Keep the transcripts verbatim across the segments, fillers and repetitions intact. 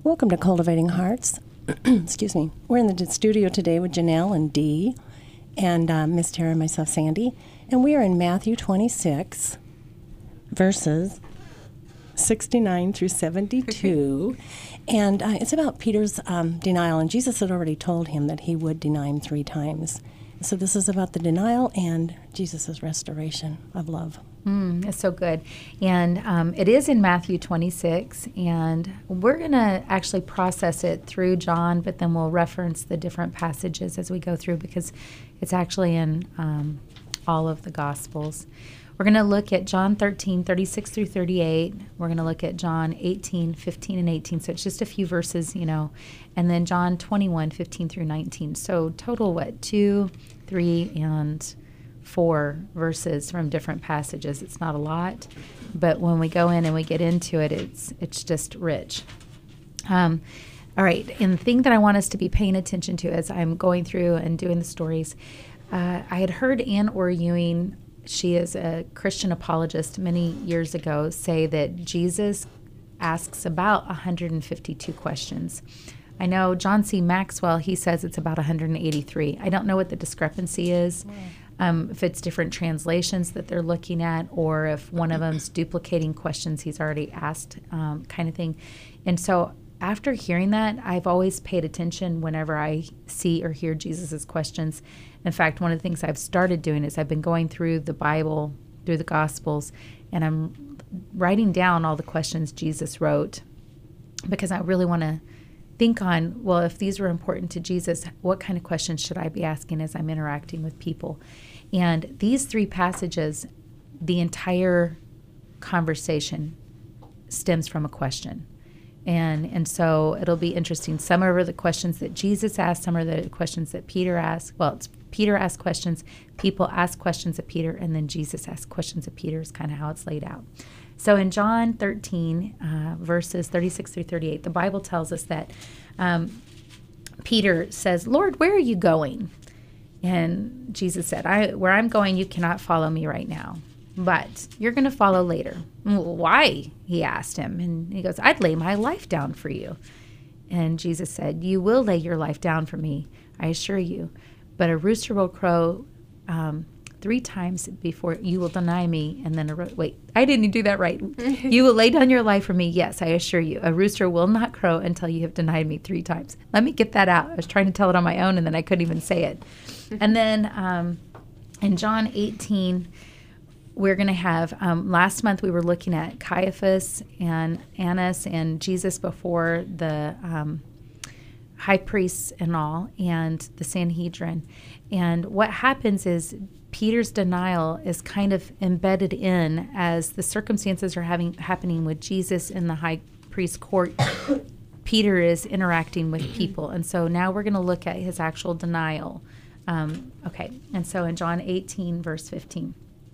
Welcome to Cultivating Hearts. Excuse me. We're in the studio today with Janelle and Dee, and uh, Miss Tara and myself, Sandy. And we are in Matthew twenty-six, verses sixty-nine through seventy-two. And uh, it's about Peter's um, denial. And Jesus had already told him that he would deny him three times. So this is about the denial and Jesus' restoration of love. Mm, that's so good. And um, it is in Matthew twenty-six, and we're going to actually process it through John, but then we'll reference the different passages as we go through because it's actually in um, all of the Gospels. We're going to look at John thirteen, thirty-six through thirty-eight. We're going to look at John eighteen, fifteen, and eighteen. So it's just a few verses, you know. And then John twenty-one, fifteen through nineteen. So total, what, two, three, and four verses from different passages. It's not a lot, but when we go in and we get into it, it's it's just rich. Um, all right, and the thing that I want us to be paying attention to as I'm going through and doing the stories, uh, I had heard Ann Orr Ewing, she is a Christian apologist many years ago, say that Jesus asks about one hundred fifty-two questions. I know John C. Maxwell, he says it's about one hundred eighty-three. I don't know what the discrepancy is. Yeah. Um, if it's different translations that they're looking at, or if one of them's duplicating questions he's already asked, um, kind of thing. And so after hearing that, I've always paid attention whenever I see or hear Jesus's questions. In fact, one of the things I've started doing is I've been going through the Bible, through the Gospels, and I'm writing down all the questions Jesus wrote because I really want to think on, well, if these were important to Jesus, what kind of questions should I be asking as I'm interacting with people? And these three passages, the entire conversation stems from a question. And and so it'll be interesting. Some are the questions that Jesus asked, some are the questions that Peter asked. Well, it's Peter asked questions, people ask questions of Peter, and then Jesus asked questions of Peter is kind of how it's laid out. So in John thirteen, uh, verses thirty-six through thirty-eight, the Bible tells us that um, Peter says, "Lord, where are you going?" And Jesus said, I, where I'm going, you cannot follow me right now, but you're going to follow later. Well, why? He asked him. And he goes, I'd lay my life down for you. And Jesus said, you will lay your life down for me, I assure you. But a rooster will crow um, three times before you will deny me. And then, a ro- wait, I didn't do that right. You will lay down your life for me. Yes, I assure you. A rooster will not crow until you have denied me three times. Let me get that out. I was trying to tell it on my own, and then I couldn't even say it. And then um, in John eighteen, we're going to have, um, last month we were looking at Caiaphas and Annas and Jesus before the um, high priests and all, and the Sanhedrin. And what happens is Peter's denial is kind of embedded in as the circumstances are having happening with Jesus in the high priest court. Peter is interacting with people. And so now we're going to look at his actual denial. Um, okay, and so in John eighteen, verse fifteen.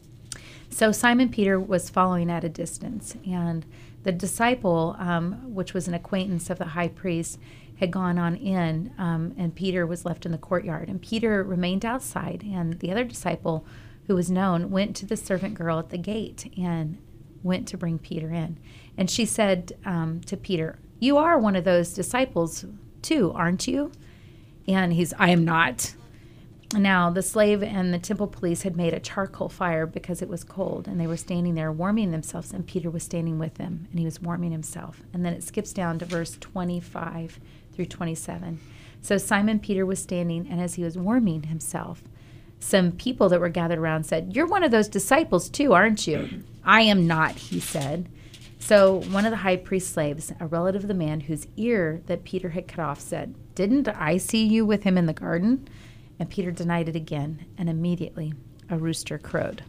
So Simon Peter was following at a distance, and the disciple, um, which was an acquaintance of the high priest, had gone on in, um, and Peter was left in the courtyard. And Peter remained outside, and the other disciple, who was known, went to the servant girl at the gate and went to bring Peter in. And she said um, to Peter, you are one of those disciples too, aren't you? And he's, I am not. Now, the slave and the temple police had made a charcoal fire because it was cold, and they were standing there warming themselves, and Peter was standing with them, and he was warming himself. And then it skips down to verse twenty-five through twenty-seven. So Simon Peter was standing, and as he was warming himself, some people that were gathered around said, you're one of those disciples too, aren't you? I am not, he said. So one of the high priest's slaves, a relative of the man whose ear that Peter had cut off, said, didn't I see you with him in the garden? And Peter denied it again, and immediately a rooster crowed.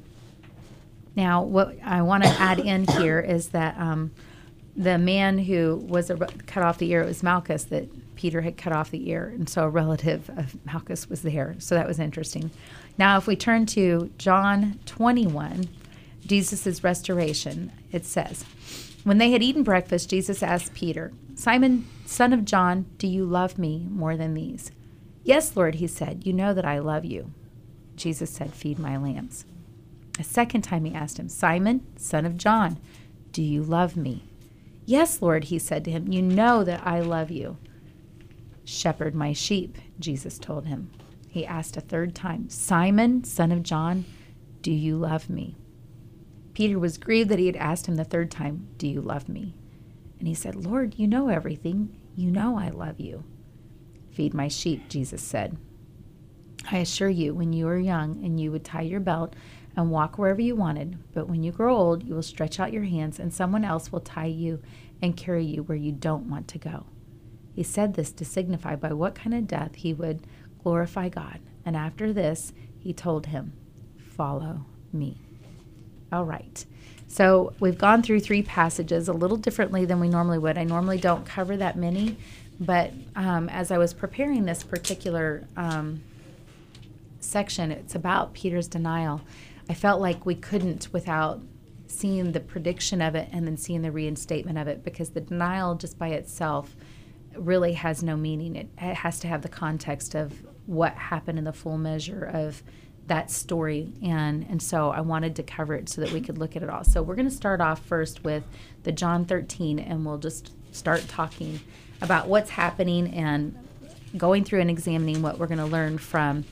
Now, what I want to add in here is that um, the man who was a, cut off the ear, it was Malchus that Peter had cut off the ear, and so a relative of Malchus was there. So that was interesting. Now, if we turn to John twenty-one, Jesus' restoration, it says, when they had eaten breakfast, Jesus asked Peter, Simon, son of John, do you love me more than these? Yes, Lord, he said, you know that I love you. Jesus said, feed my lambs. A second time he asked him, Simon, son of John, do you love me? Yes, Lord, he said to him, you know that I love you. Shepherd my sheep, Jesus told him. He asked a third time, Simon, son of John, do you love me? Peter was grieved that he had asked him the third time, do you love me? And he said, Lord, you know everything. You know I love you. Feed my sheep, Jesus said. I assure you, when you are young and you would tie your belt and walk wherever you wanted, but when you grow old, you will stretch out your hands and someone else will tie you and carry you where you don't want to go. He said this to signify by what kind of death he would glorify God. And after this, he told him, follow me. All right. So we've gone through three passages a little differently than we normally would. I normally don't cover that many, but um, as I was preparing this particular um, section, it's about Peter's denial. I felt like we couldn't without seeing the prediction of it and then seeing the reinstatement of it, because the denial just by itself really has no meaning. It, it has to have the context of what happened in the full measure of that story, and and so I wanted to cover it so that we could look at it all. So we're going to start off first with the John thirteen, and we'll just start talking about what's happening and going through and examining what we're going to learn from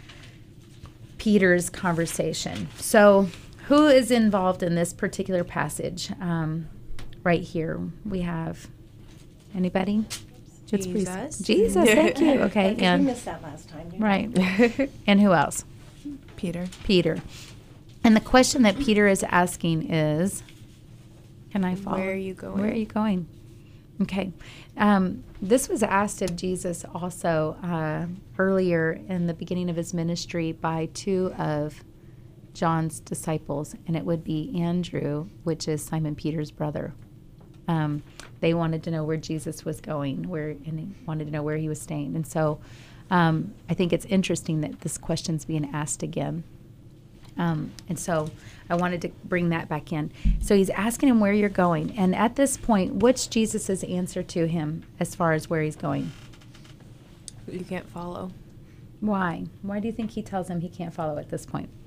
Peter's conversation. So who is involved in this particular passage? Um, right here we have anybody? Jesus. Jesus, thank you. Okay, We and missed that last time, didn't we? right, and who else? Peter. Peter. And the question that Peter is asking is, can I follow? Where are you going? Where are you going? Okay. Um, this was asked of Jesus also uh, earlier in the beginning of his ministry by two of John's disciples, and it would be Andrew, which is Simon Peter's brother. Um, they wanted to know where Jesus was going, where, and he wanted to know where he was staying. And so um, I think it's interesting that this question's being asked again. Um, and so I wanted to bring that back in. So he's asking him where you're going. And at this point, what's Jesus' answer to him as far as where he's going? You can't follow. Why? Why do you think he tells him he can't follow at this point?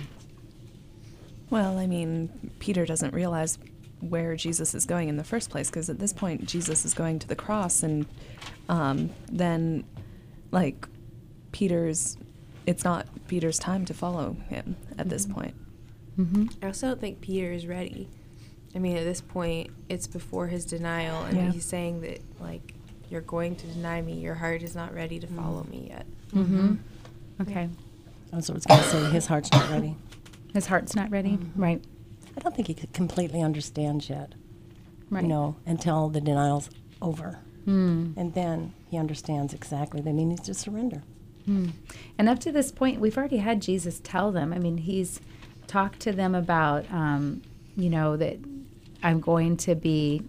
Well, I mean, Peter doesn't realize where Jesus is going in the first place, because at this point, Jesus is going to the cross, and um, then, like, Peter's, it's not Peter's time to follow him at this point. Mm-hmm. I also don't think Peter is ready. I mean, at this point, it's before his denial, and Yeah. he's saying that, like, you're going to deny me. Your heart is not ready to follow me yet. Mm-hmm. Okay. That's what I was going to say. His heart's not ready. His heart's not ready? Mm-hmm. Right. I don't think he could completely understands yet, Right. you know, until the denial's over. Mm. And then he understands exactly that he needs to surrender. Mm. And up to this point, we've already had Jesus tell them. I mean, he's talked to them about, um, you know, that I'm going to be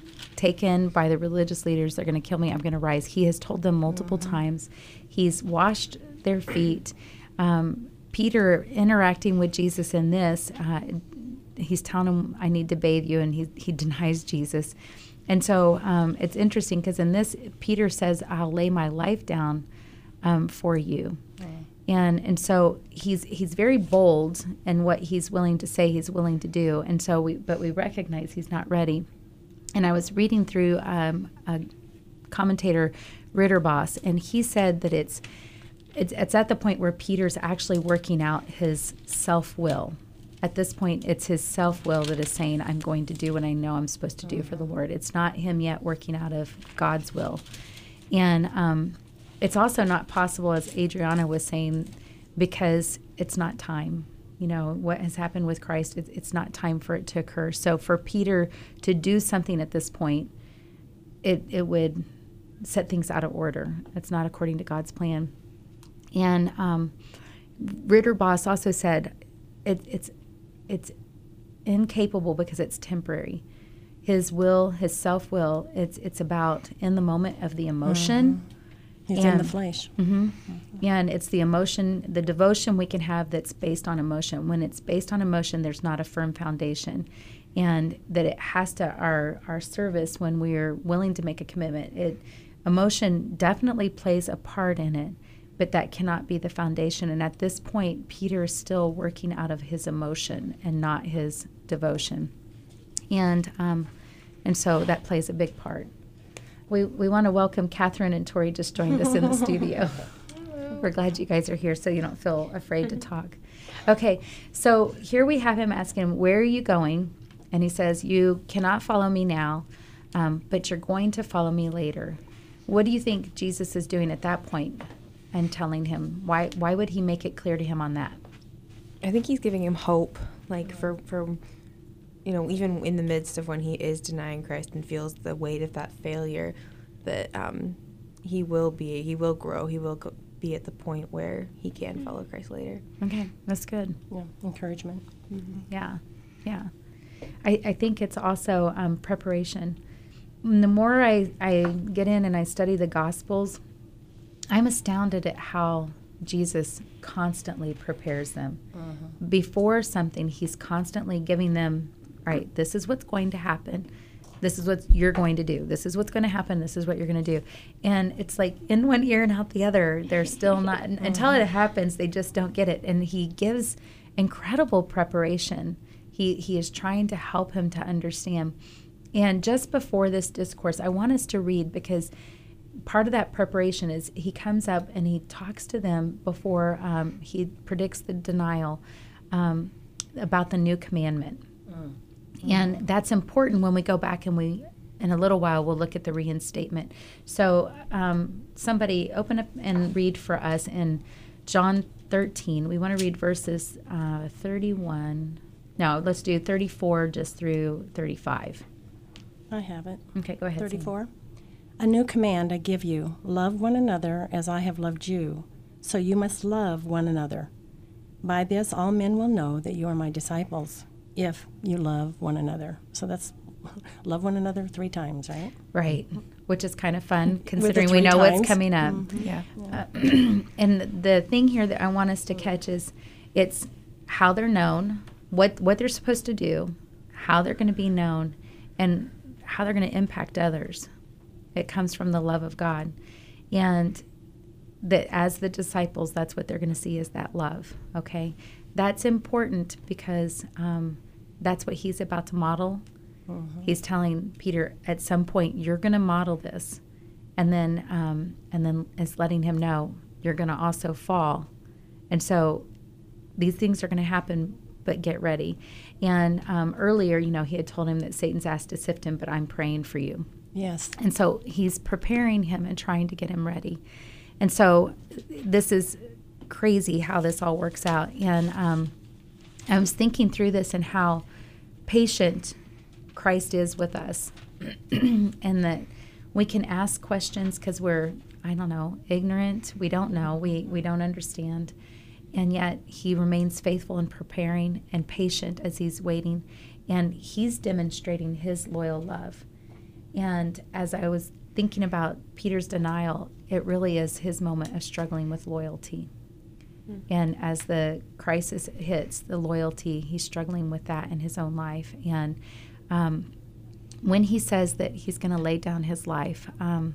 taken by the religious leaders. They're going to kill me. I'm going to rise. He has told them multiple mm-hmm. times. He's washed their feet. Um, Peter interacting with Jesus in this, uh, he's telling him, I need to bathe you, and he, he denies Jesus. And so um, it's interesting because in this, Peter says, I'll lay my life down um, for you. Mm. And and so he's he's very bold in what he's willing to say he's willing to do. And so we, but we recognize he's not ready. And I was reading through um, a commentator, Ritterboss, and he said that it's, it's it's at the point where Peter's actually working out his self-will. At this point, it's his self-will that is saying, I'm going to do what I know I'm supposed to do for the Lord. It's not him yet working out of God's will. And um, it's also not possible, as Adriana was saying, because it's not time. You know, what has happened with Christ, it, it's not time for it to occur. So for Peter to do something at this point, it, it would set things out of order. It's not according to God's plan. And um, Ritterboss also said, it, it's it's incapable because it's temporary. His will, his self-will, it's it's about in the moment of the emotion. Mm-hmm. He's and, in the flesh. Mm-hmm. Mm-hmm. And it's the emotion, the devotion we can have that's based on emotion. When it's based on emotion, there's not a firm foundation. And that it has to, our, our service, when we're willing to make a commitment, it emotion definitely plays a part in it, but that cannot be the foundation. And at this point, Peter is still working out of his emotion and not his devotion. And um, And so that plays a big part. We we want to welcome Catherine and Tori just joined us in the studio. We're glad you guys are here so you don't feel afraid to talk. Okay, so here we have him asking him, where are you going? And he says, you cannot follow me now, um, but you're going to follow me later. What do you think Jesus is doing at that point and telling him? Why why would he make it clear to him on that? I think he's giving him hope, like for, for, you know, even in the midst of when he is denying Christ and feels the weight of that failure, that um, he will be, he will grow, he will go, be at the point where he can follow Christ later. Okay, that's good. Yeah, encouragement. Mm-hmm. Yeah, yeah. I, I think it's also um, preparation. And the more I, I get in and I study the Gospels, I'm astounded at how Jesus constantly prepares them. Uh-huh. Before something, he's constantly giving them, right, this is what's going to happen. This is what you're going to do. This is what's going to happen. This is what you're going to do. And it's like in one ear and out the other. They're still not, uh-huh. until it happens, they just don't get it. And he gives incredible preparation. He, he is trying to help him to understand. And just before this discourse, I want us to read, because part of that preparation is he comes up and he talks to them before um, he predicts the denial um, about the new commandment. Mm. And that's important when we go back and we, in a little while, we'll look at the reinstatement. So um, somebody open up and read for us in John thirteen. We want to read verses uh, thirty-one. No, let's do thirty-four just through thirty-five. I have it. Okay, go ahead. thirty-four. A new command I give you, love one another as I have loved you, so you must love one another. By this all men will know that you are my disciples, if you love one another. So that's love one another three times, right? Right, which is kind of fun With the considering we three know times. what's coming up. Mhm. Yeah. Uh, and the thing here that I want us to catch is it's how they're known, what what they're supposed to do, how they're going to be known, and how they're going to impact others. It comes from the love of God. And that as the disciples, that's what they're going to see is that love, okay? That's important because um, that's what he's about to model. Mm-hmm. He's telling Peter, at some point, you're going to model this. And then, um, and then is letting him know, you're going to also fall. And so these things are going to happen, but get ready. And um, earlier, you know, he had told him that Satan's asked to sift him, but I'm praying for you. Yes. And so he's preparing him and trying to get him ready. And so this is crazy how this all works out. And um, I was thinking through this and how patient Christ is with us. And that we can ask questions because we're, I don't know, ignorant. We don't know. We, we don't understand. And yet he remains faithful and preparing and patient as he's waiting. And he's demonstrating his loyal love. And as I was thinking about Peter's denial, it really is his moment of struggling with loyalty. Mm. And as the crisis hits, the loyalty, he's struggling with that in his own life. And um, when he says that he's going to lay down his life, um,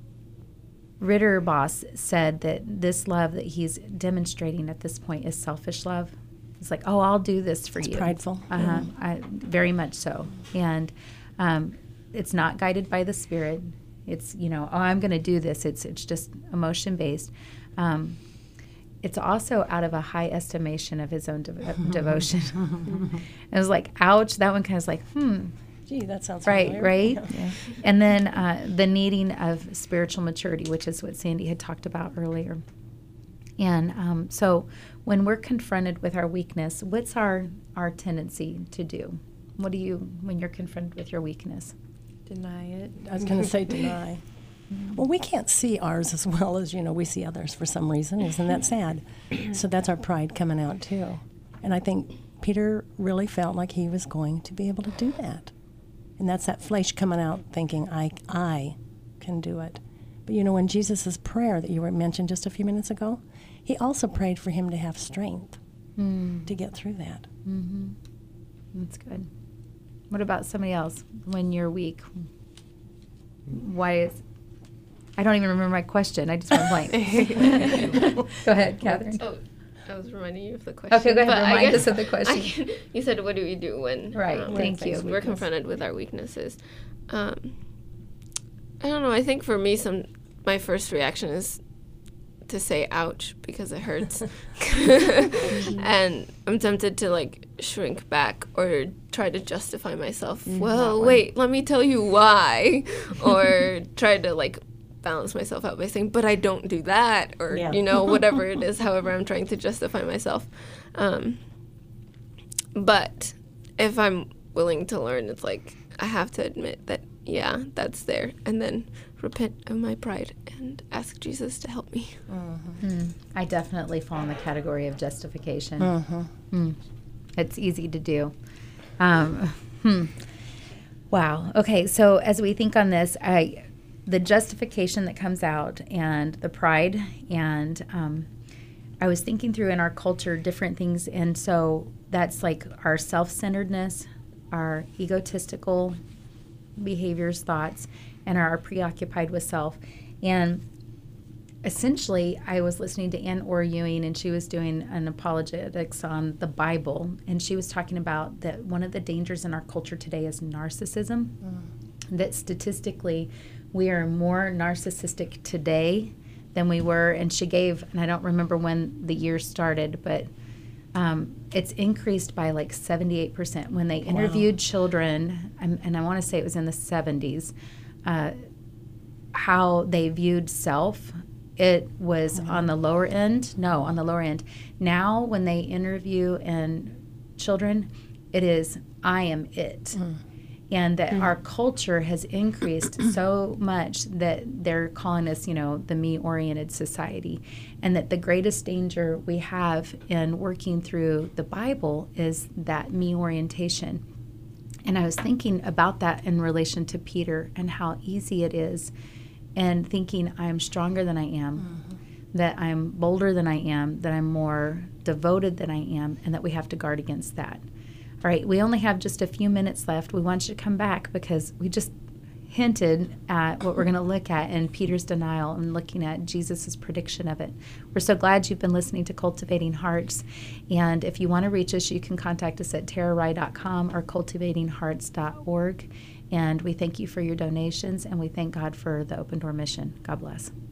Ritterboss said that this love that he's demonstrating at this point is selfish love. It's like, oh, I'll do this for it's you. Prideful. Uh-huh. Yeah. I, very much so. And um, it's not guided by the Spirit. It's, you know, oh, I'm going to do this. It's it's just emotion-based. Um, it's also out of a high estimation of his own de- devotion. It was like, ouch. That one kind of was like, hmm. Gee, that sounds right, familiar. right. Yeah. Yeah. And then uh, the needing of spiritual maturity, which is what Sandy had talked about earlier. And um, so when we're confronted with our weakness, what's our, our tendency to do? What do you, when you're confronted with your weakness? Deny it. I was going to say deny. Well, we can't see ours as well as, you know, we see others for some reason. Isn't that sad? So that's our pride coming out, too. And I think Peter really felt like he was going to be able to do that. And that's that flesh coming out thinking, I, I can do it. But, you know, in Jesus' prayer that you were mentioned just a few minutes ago, he also prayed for him to have strength mm. to get through that. Mm-hmm. That's good. What about somebody else? When you're weak, why is... I don't even remember my question. I just went blank. Go ahead, Catherine. Oh, I was reminding you of the question. Okay, go ahead. But I Remind guess us of the question. I, you said, what do we do when right, um, thank you. we're confronted with our weaknesses? Um, I don't know. I think for me, some my first reaction is to say ouch because it hurts. And I'm tempted to like shrink back or try to justify myself. Mm, well, wait, let me tell you why. Or try to like balance myself out by saying, but I don't do that. Or, yeah. you know, whatever it is, however I'm trying to justify myself. Um, but if I'm willing to learn, it's like I have to admit that, yeah, that's there. And then repent of my pride and ask Jesus to help me. Mm-hmm. Mm. I definitely fall in the category of justification. Mm-hmm. Mm. It's easy to do. Um, hmm. Wow. Okay, so as we think on this, I, the justification that comes out and the pride, and um, I was thinking through in our culture different things, and so that's like our self-centeredness, our egotistical behaviors, thoughts, and are preoccupied with self. And essentially, I was listening to Ann Orr Ewing, and she was doing an apologetics on the Bible, and she was talking about that one of the dangers in our culture today is narcissism, mm. that statistically we are more narcissistic today than we were, and she gave, and I don't remember when the year started, but um, it's increased by like seventy-eight percent. When they interviewed wow. children, and, and I want to say it was in the seventies, uh, how they viewed self, it was mm-hmm. on the lower end. No, on the lower end. Now, when they interview and children, it is, I am it. Mm. And that mm. our culture has increased so much that they're calling us, you know, the me-oriented society. And that the greatest danger we have in working through the Bible is that me orientation. And I was thinking about that in relation to Peter and how easy it is, and thinking I'm stronger than I am, mm-hmm. that I'm bolder than I am, that I'm more devoted than I am, and that we have to guard against that. All right, we only have just a few minutes left. We want you to come back because we just hinted at what we're going to look at in Peter's denial and looking at Jesus' prediction of it. We're so glad you've been listening to Cultivating Hearts. And if you want to reach us, you can contact us at tara rai dot com or cultivating hearts dot org. And we thank you for your donations, and we thank God for the Open Door Mission. God bless.